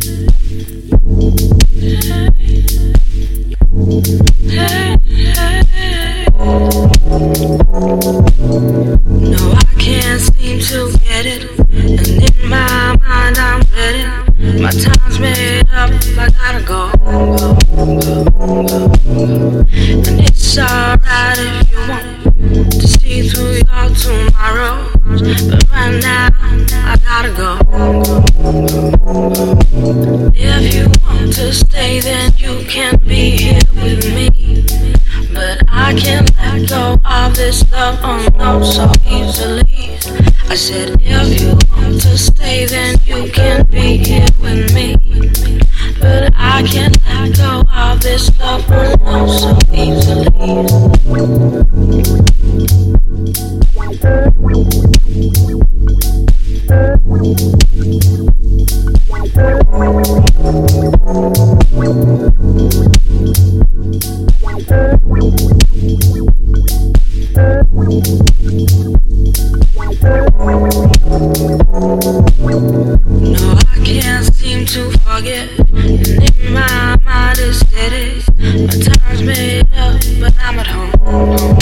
No, I can't seem to get it, and in my mind I'm ready. My time's made up, I gotta go. And it's alright if you want to see through your tomorrows, but right now I gotta go. If you want to stay, then you can be here with me, but I can't let go of this love, oh no, so easily. I said if you want to stay, then you can be here with me, but I can't let go of this love, oh no, so easily. No, I can't seem to forget, and in my mind it's steady. My time's made up, but I'm at home.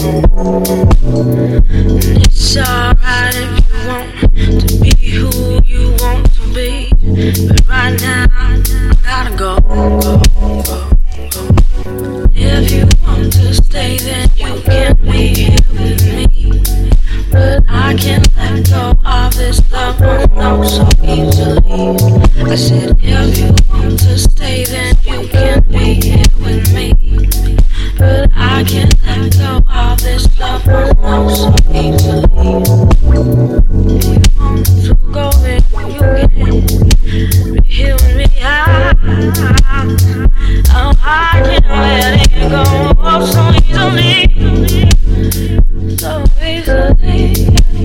And it's alright if you want to be who you want to be, but right now I gotta go. If you want to stay, then you can be here with me, but I can't let go of this love, oh no, so easily. I said if you want to stay, then you can be here with me, but I can't let go of this love, oh no, so easily. If you want to go, then you can be here with me. Oh, I can't let it go so easily, so easily,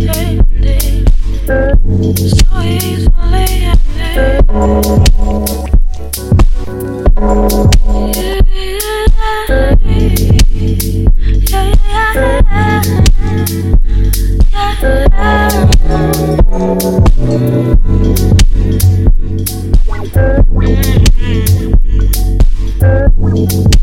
so easily. Yeah.